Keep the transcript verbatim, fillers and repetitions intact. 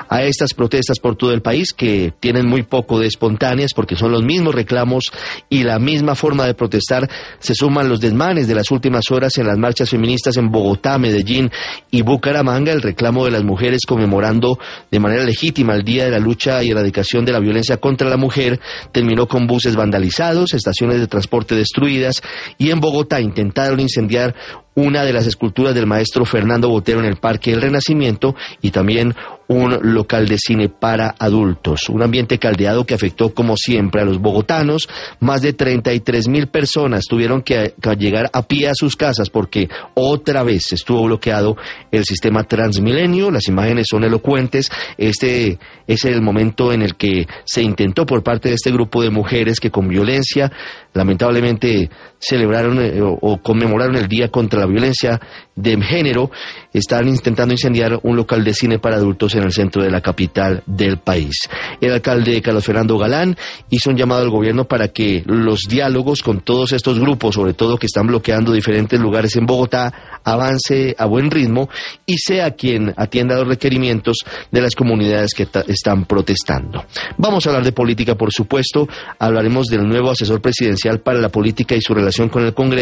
A estas protestas por todo el país, que tienen muy poco de espontáneas porque son los mismos reclamos y la misma forma de protestar, se suman los desmanes de las últimas horas en las marchas feministas en Bogotá, Medellín y Bucaramanga, el reclamo de las mujeres conmemorando de manera legítima el Día de la Lucha y Erradicación de la Violencia contra la Mujer, terminó con buses vandalizados, estaciones de transporte destruidas, y en Bogotá intentaron incendiar una de las esculturas del maestro Fernando Botero en el Parque del Renacimiento y también un local de cine para adultos. Un ambiente caldeado que afectó como siempre a los bogotanos. Más de treinta y tres mil personas tuvieron que, que llegar a pie a sus casas porque otra vez estuvo bloqueado el sistema Transmilenio. Las imágenes son elocuentes. Este es el momento en el que se intentó por parte de este grupo de mujeres que con violencia lamentablemente celebraron eh, o, o conmemoraron el Día contra la Violencia de Género. Están intentando incendiar un local de cine para adultos en el centro de la capital del país. El alcalde Carlos Fernando Galán hizo un llamado al gobierno para que los diálogos con todos estos grupos, sobre todo que están bloqueando diferentes lugares en Bogotá, avance a buen ritmo y sea quien atienda los requerimientos de las comunidades que están protestando. Vamos a hablar de política, por supuesto. Hablaremos del nuevo asesor presidencial para la política y su relación con el Congreso.